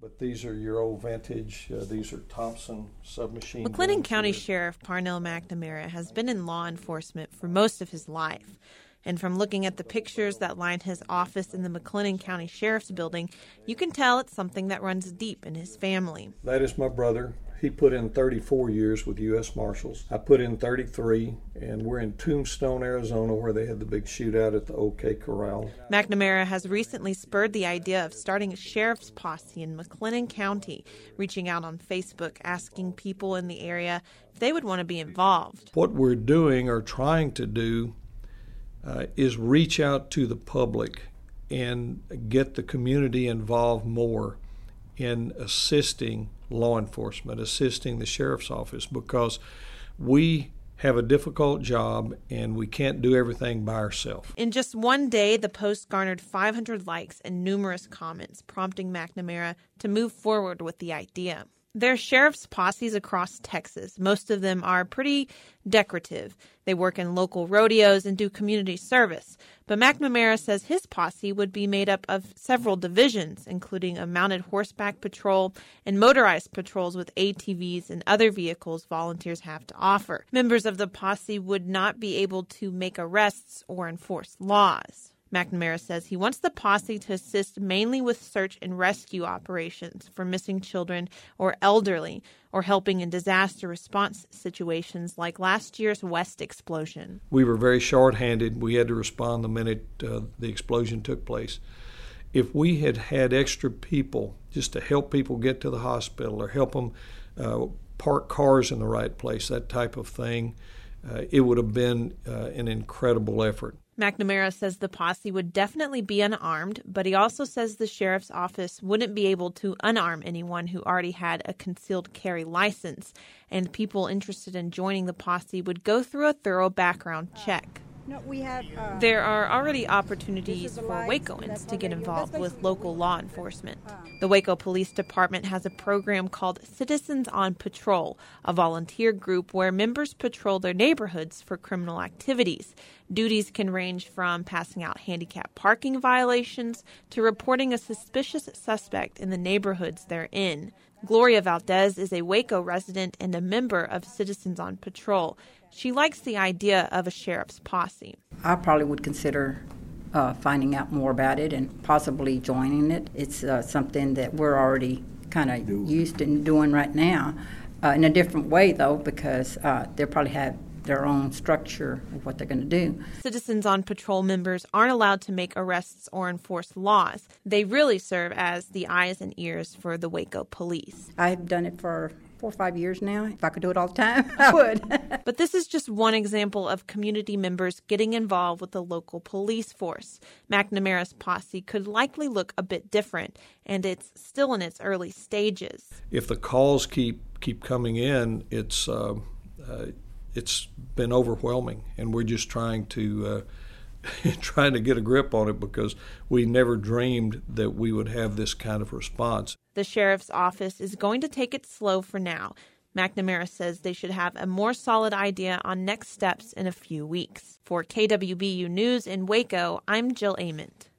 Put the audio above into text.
But these are your old vintage, these are Thompson submachine guns. McLennan County Sheriff Parnell McNamara has been in law enforcement for most of his life. And from looking at the pictures that line his office in the McLennan County Sheriff's Building, you can tell it's something that runs deep in his family. That is my brother. He put in 34 years with U.S. Marshals. I put in 33, and we're in Tombstone, Arizona, where they had the big shootout at the OK Corral. McNamara has recently spurred the idea of starting a sheriff's posse in McLennan County, reaching out on Facebook, asking people in the area if they would want to be involved. What we're doing or trying to do is reach out to the public and get the community involved more in assisting law enforcement, assisting the sheriff's office, because we have a difficult job and we can't do everything by ourselves. In just one day, the post garnered 500 likes and numerous comments, prompting McNamara to move forward with the idea. There are sheriff's posses across Texas. Most of them are pretty decorative. They work in local rodeos and do community service. But McNamara says his posse would be made up of several divisions, including a mounted horseback patrol and motorized patrols with ATVs and other vehicles volunteers have to offer. Members of the posse would not be able to make arrests or enforce laws. McNamara says he wants the posse to assist mainly with search and rescue operations for missing children or elderly, or helping in disaster response situations like last year's West explosion. We were very short-handed. We had to respond the minute the explosion took place. If we had had extra people just to help people get to the hospital or help them park cars in the right place, that type of thing, it would have been an incredible effort. McNamara says the posse would definitely be unarmed, but he also says the sheriff's office wouldn't be able to unarm anyone who already had a concealed carry license, and people interested in joining the posse would go through a thorough background check. No, we have, there are already opportunities for Wacoans to get involved with local law enforcement. The Waco Police Department has a program called Citizens on Patrol, a volunteer group where members patrol their neighborhoods for criminal activities. Duties can range from passing out handicap parking violations to reporting a suspicious suspect in the neighborhoods they're in. Gloria Valdez is a Waco resident and a member of Citizens on Patrol. She likes the idea of a sheriff's posse. I probably would consider finding out more about it and possibly joining it. It's something that we're already kind of used to doing right now, in a different way, though, because they probably have their own structure of what they're going to do. Citizens on Patrol members aren't allowed to make arrests or enforce laws. They really serve as the eyes and ears for the Waco police. I've done it for 4 or 5 years now. If I could do it all the time, I would. But this is just one example of community members getting involved with the local police force. McNamara's posse could likely look a bit different, and it's still in its early stages. If the calls keep coming in, it's been overwhelming, and we're just trying to get a grip on it, because we never dreamed that we would have this kind of response. The sheriff's office is going to take it slow for now. McNamara says they should have a more solid idea on next steps in a few weeks. For KWBU News in Waco, I'm Jill Ament.